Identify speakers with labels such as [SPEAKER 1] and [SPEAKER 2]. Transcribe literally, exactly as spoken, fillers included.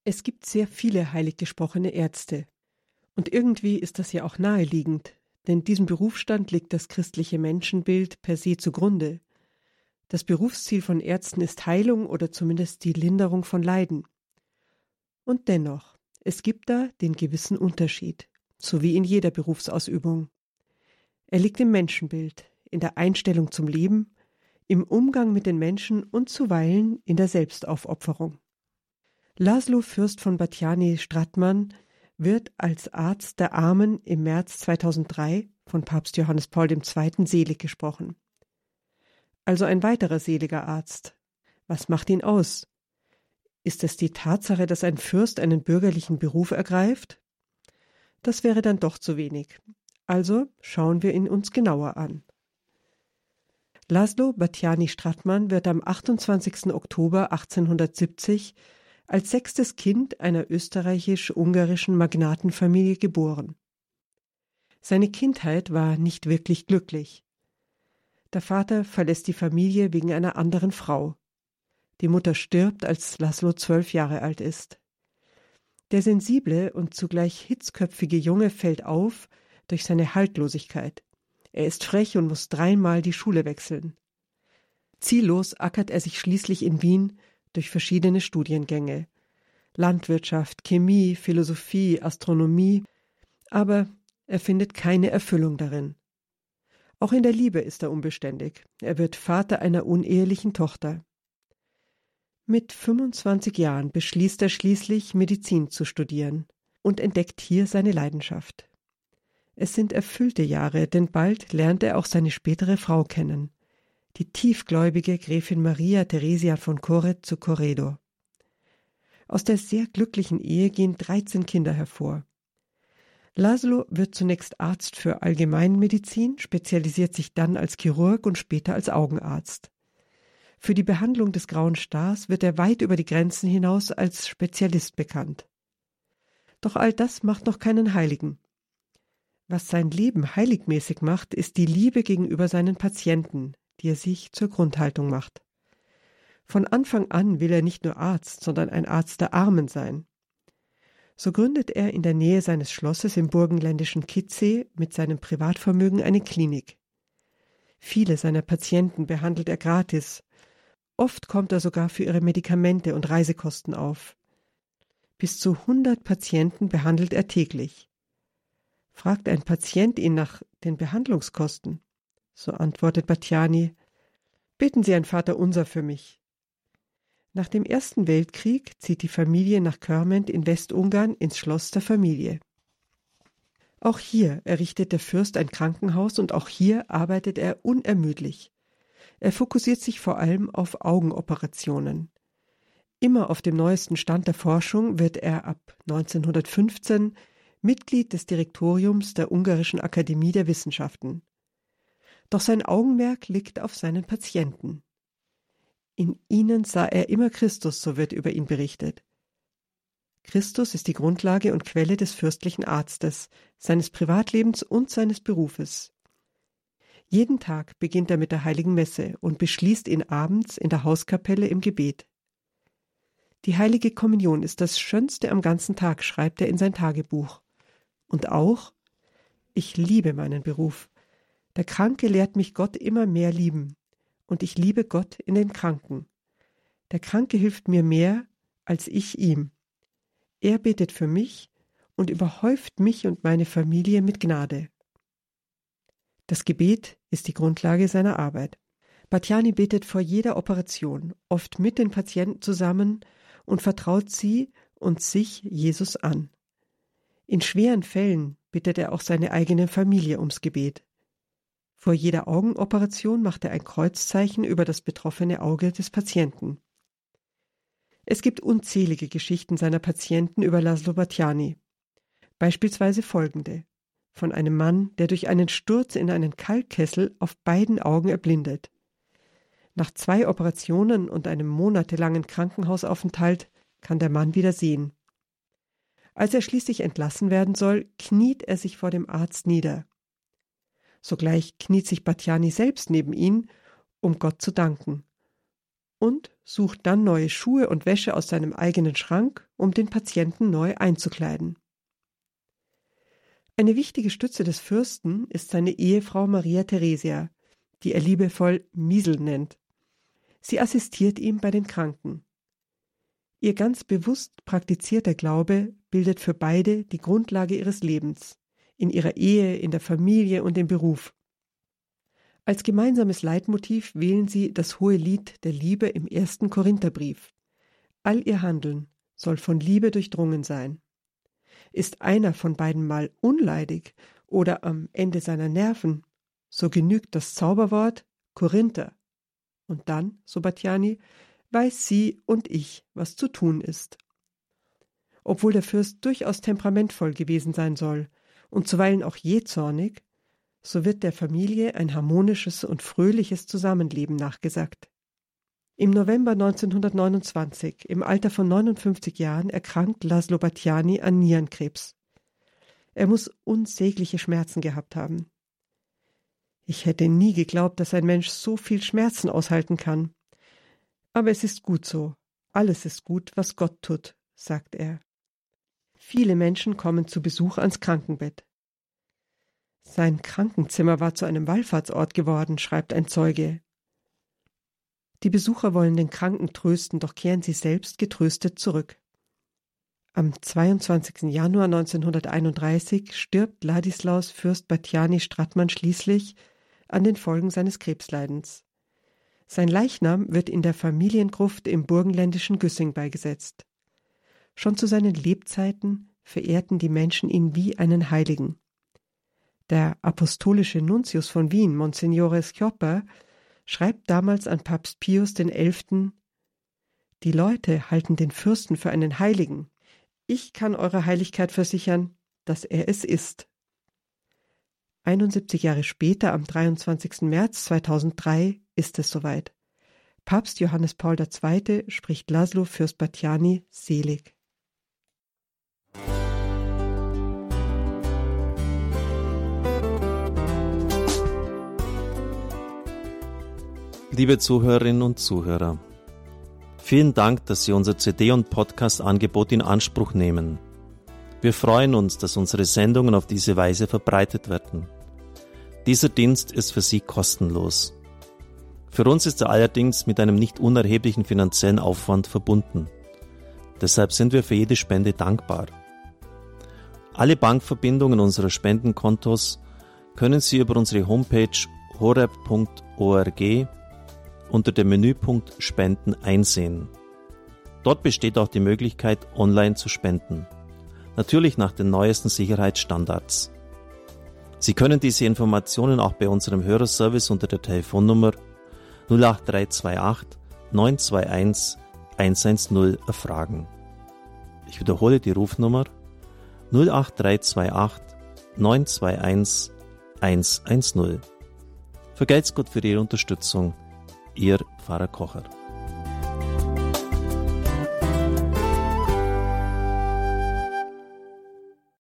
[SPEAKER 1] Es gibt sehr viele heilig gesprochene Ärzte. Und irgendwie ist das ja auch naheliegend, denn diesem Berufsstand liegt das christliche Menschenbild per se zugrunde. Das Berufsziel von Ärzten ist Heilung oder zumindest die Linderung von Leiden. Und dennoch, es gibt da den gewissen Unterschied, so wie in jeder Berufsausübung. Er liegt im Menschenbild, in der Einstellung zum Leben, im Umgang mit den Menschen und zuweilen in der Selbstaufopferung. Laszlo Fürst von Batthyány-Strattmann wird als Arzt der Armen im März zweitausenddrei von Papst Johannes Paul der Zweite selig gesprochen. Also ein weiterer seliger Arzt. Was macht ihn aus? Ist es die Tatsache, dass ein Fürst einen bürgerlichen Beruf ergreift? Das wäre dann doch zu wenig. Also schauen wir ihn uns genauer an. Laszlo Batthyány-Strattmann wird am achtundzwanzigsten Oktober achtzehnhundertsiebzig als sechstes Kind einer österreichisch-ungarischen Magnatenfamilie geboren. Seine Kindheit war nicht wirklich glücklich. Der Vater verlässt die Familie wegen einer anderen Frau. Die Mutter stirbt, als Laszlo zwölf Jahre alt ist. Der sensible und zugleich hitzköpfige Junge fällt auf durch seine Haltlosigkeit. Er ist frech und muss dreimal die Schule wechseln. Ziellos ackert er sich schließlich in Wien durch verschiedene Studiengänge. Landwirtschaft, Chemie, Philosophie, Astronomie, aber er findet keine Erfüllung darin. Auch in der Liebe ist er unbeständig. Er wird Vater einer unehelichen Tochter. Mit fünfundzwanzig Jahren beschließt er schließlich, Medizin zu studieren und entdeckt hier seine Leidenschaft. Es sind erfüllte Jahre, denn bald lernt er auch seine spätere Frau kennen, die tiefgläubige Gräfin Maria Theresia von Coret zu Corredo. Aus der sehr glücklichen Ehe gehen dreizehn Kinder hervor. Laszlo wird zunächst Arzt für Allgemeinmedizin, spezialisiert sich dann als Chirurg und später als Augenarzt. Für die Behandlung des Grauen Stars wird er weit über die Grenzen hinaus als Spezialist bekannt. Doch all das macht noch keinen Heiligen. Was sein Leben heiligmäßig macht, ist die Liebe gegenüber seinen Patienten, die er sich zur Grundhaltung macht. Von Anfang an will er nicht nur Arzt, sondern ein Arzt der Armen sein. So gründet er in der Nähe seines Schlosses im burgenländischen Kitzee mit seinem Privatvermögen eine Klinik. Viele seiner Patienten behandelt er gratis. Oft kommt er sogar für ihre Medikamente und Reisekosten auf. Bis zu hundert Patienten behandelt er täglich. Fragt ein Patient ihn nach den Behandlungskosten, so antwortet Batthyány: Beten Sie ein Vaterunser für mich. Nach dem Ersten Weltkrieg zieht die Familie nach Körment in Westungarn ins Schloss der Familie. Auch hier errichtet der Fürst ein Krankenhaus und auch hier arbeitet er unermüdlich. Er fokussiert sich vor allem auf Augenoperationen. Immer auf dem neuesten Stand der Forschung wird er ab neunzehnhundertfünfzehn Mitglied des Direktoriums der Ungarischen Akademie der Wissenschaften. Doch sein Augenmerk liegt auf seinen Patienten. In ihnen sah er immer Christus, so wird über ihn berichtet. Christus ist die Grundlage und Quelle des fürstlichen Arztes, seines Privatlebens und seines Berufes. Jeden Tag beginnt er mit der Heiligen Messe und beschließt ihn abends in der Hauskapelle im Gebet. Die Heilige Kommunion ist das Schönste am ganzen Tag, schreibt er in sein Tagebuch. Und auch: Ich liebe meinen Beruf. Der Kranke lehrt mich Gott immer mehr lieben. Und ich liebe Gott in den Kranken. Der Kranke hilft mir mehr, als ich ihm. Er betet für mich und überhäuft mich und meine Familie mit Gnade. Das Gebet ist die Grundlage seiner Arbeit. Batthyány betet vor jeder Operation, oft mit den Patienten zusammen, und vertraut sie und sich Jesus an. In schweren Fällen bittet er auch seine eigene Familie ums Gebet. Vor jeder Augenoperation macht er ein Kreuzzeichen über das betroffene Auge des Patienten. Es gibt unzählige Geschichten seiner Patienten über Laszlo Batthyány. Beispielsweise folgende: Von einem Mann, der durch einen Sturz in einen Kalkkessel auf beiden Augen erblindet. Nach zwei Operationen und einem monatelangen Krankenhausaufenthalt kann der Mann wieder sehen. Als er schließlich entlassen werden soll, kniet er sich vor dem Arzt nieder. Sogleich kniet sich Batthyány selbst neben ihn, um Gott zu danken. und sucht dann neue Schuhe und Wäsche aus seinem eigenen Schrank, um den Patienten neu einzukleiden. Eine wichtige Stütze des Fürsten ist seine Ehefrau Maria Theresia, die er liebevoll Miesel nennt. Sie assistiert ihm bei den Kranken. Ihr ganz bewusst praktizierter Glaube bildet für beide die Grundlage ihres Lebens, in ihrer Ehe, in der Familie und im Beruf. Als gemeinsames Leitmotiv wählen sie das hohe Lied der Liebe im ersten Korintherbrief. All ihr Handeln soll von Liebe durchdrungen sein. Ist einer von beiden mal unleidig oder am Ende seiner Nerven, so genügt das Zauberwort Korinther. Und dann, so Battiani, weiß sie und ich, was zu tun ist. Obwohl der Fürst durchaus temperamentvoll gewesen sein soll und zuweilen auch jähzornig, so wird der Familie ein harmonisches und fröhliches Zusammenleben nachgesagt. Im November neunzehnhundertneunundzwanzig, im Alter von neunundfünfzig Jahren, erkrankt Laszlo Battiani an Nierenkrebs. Er muss unsägliche Schmerzen gehabt haben. Ich hätte nie geglaubt, dass ein Mensch so viel Schmerzen aushalten kann. Aber es ist gut so. Alles ist gut, was Gott tut, sagt er. Viele Menschen kommen zu Besuch ans Krankenbett. Sein Krankenzimmer war zu einem Wallfahrtsort geworden, schreibt ein Zeuge. Die Besucher wollen den Kranken trösten, doch kehren sie selbst getröstet zurück. Am zweiundzwanzigsten Januar neunzehnhunderteinunddreißig stirbt Ladislaus Fürst Battiani Strattmann schließlich an den Folgen seines Krebsleidens. Sein Leichnam wird in der Familiengruft im burgenländischen Güssing beigesetzt. Schon zu seinen Lebzeiten verehrten die Menschen ihn wie einen Heiligen. Der apostolische Nuntius von Wien, Monsignore Schioppa, schreibt damals an Papst Pius den Elften: Die Leute halten den Fürsten für einen Heiligen. Ich kann eurer Heiligkeit versichern, dass er es ist. einundsiebzig Jahre später, am dreiundzwanzigsten März zweitausenddrei, ist es soweit. Papst Johannes Paul der Zweite spricht Laszlo Fürst Battiani selig.
[SPEAKER 2] Liebe Zuhörerinnen und Zuhörer, vielen Dank, dass Sie unser C D- und Podcast-Angebot in Anspruch nehmen. Wir freuen uns, dass unsere Sendungen auf diese Weise verbreitet werden. Dieser Dienst ist für Sie kostenlos. Für uns ist er allerdings mit einem nicht unerheblichen finanziellen Aufwand verbunden. Deshalb sind wir für jede Spende dankbar. Alle Bankverbindungen unserer Spendenkontos können Sie über unsere Homepage horeb punkt org unter dem Menüpunkt Spenden einsehen. Dort besteht auch die Möglichkeit, online zu spenden. Natürlich nach den neuesten Sicherheitsstandards. Sie können diese Informationen auch bei unserem Hörerservice unter der Telefonnummer null acht drei zwei acht neun zwei eins eins eins null erfragen. Ich wiederhole die Rufnummer null acht drei zwei acht neun zwei eins eins eins null. Vergelt's Gott für Ihre Unterstützung. Ihr Pfarrer Kocher.